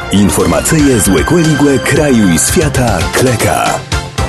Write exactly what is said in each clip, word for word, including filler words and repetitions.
Informacyje z Łekłe kraju i świata Kleka.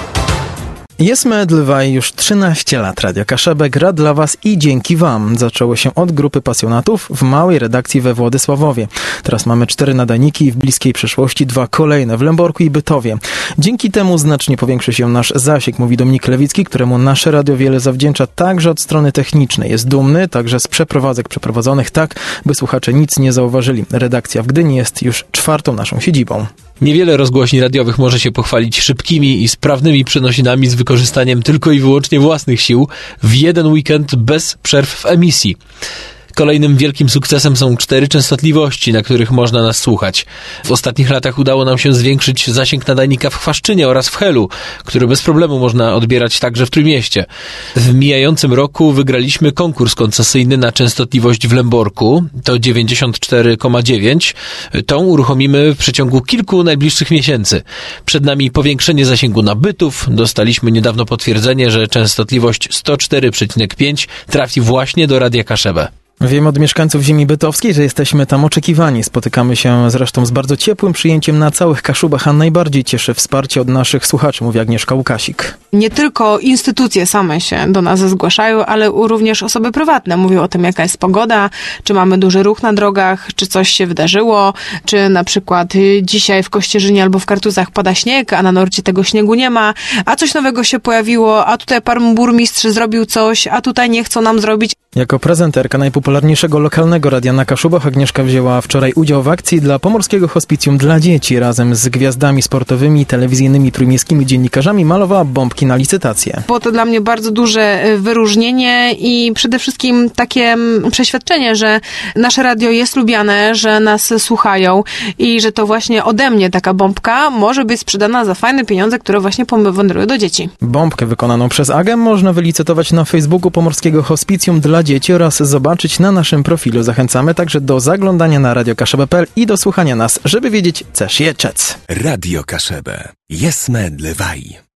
Jest Medlwaj już trzynaście lat. Radio Kaszebę gra dla Was i dzięki Wam. Zaczęło się od grupy pasjonatów w małej redakcji we Władysławowie. Teraz mamy cztery nadajniki i w bliskiej przyszłości dwa kolejne w Lęborku i Bytowie. Dzięki temu znacznie powiększy się nasz zasięg, mówi Dominik Lewicki, któremu nasze radio wiele zawdzięcza także od strony technicznej. Jest dumny także z przeprowadzek przeprowadzonych tak, by słuchacze nic nie zauważyli. Redakcja w Gdyni jest już czwartą naszą siedzibą. Niewiele rozgłośni radiowych może się pochwalić szybkimi i sprawnymi przenosinami z wykorzystaniem tylko i wyłącznie własnych sił w jeden weekend bez przerw w emisji. Kolejnym wielkim sukcesem są cztery częstotliwości, na których można nas słuchać. W ostatnich latach udało nam się zwiększyć zasięg nadajnika w Chwaszczynie oraz w Helu, który bez problemu można odbierać także w Trójmieście. W mijającym roku wygraliśmy konkurs koncesyjny na częstotliwość w Lęborku, to dziewięćdziesiąt cztery przecinek dziewięć. Tą uruchomimy w przeciągu kilku najbliższych miesięcy. Przed nami powiększenie zasięgu nabytów. Dostaliśmy niedawno potwierdzenie, że częstotliwość sto cztery przecinek pięć trafi właśnie do Radia Kaszebę. Wiem od mieszkańców ziemi bytowskiej, że jesteśmy tam oczekiwani. Spotykamy się zresztą z bardzo ciepłym przyjęciem na całych Kaszubach, a najbardziej cieszy wsparcie od naszych słuchaczy, mówi Agnieszka Łukasik. Nie tylko instytucje same się do nas zgłaszają, ale również osoby prywatne mówią o tym, jaka jest pogoda, czy mamy duży ruch na drogach, czy coś się wydarzyło, czy na przykład dzisiaj w Kościerzynie albo w Kartuzach pada śnieg, a na Norcie tego śniegu nie ma, a coś nowego się pojawiło, a tutaj pan burmistrz zrobił coś, a tutaj nie chcą nam zrobić. Jako prezenterka najpopularniejszego lokalnego radia na Kaszubach Agnieszka wzięła wczoraj udział w akcji dla Pomorskiego Hospicjum dla Dzieci. Razem z gwiazdami sportowymi, telewizyjnymi, trójmiejskimi dziennikarzami malowała bombki na licytację. Było to dla mnie bardzo duże wyróżnienie i przede wszystkim takie przeświadczenie, że nasze radio jest lubiane, że nas słuchają i że to właśnie ode mnie taka bombka może być sprzedana za fajne pieniądze, które właśnie wędrują do dzieci. Bombkę wykonaną przez Agę można wylicytować na Facebooku Pomorskiego Hospicjum dla Dzieci oraz zobaczyć na naszym profilu. Zachęcamy także do zaglądania na radio kaszebę kropka pe el i do słuchania nas, żeby wiedzieć, co się czec. Radio Kaszebę. Jest Medlwaj.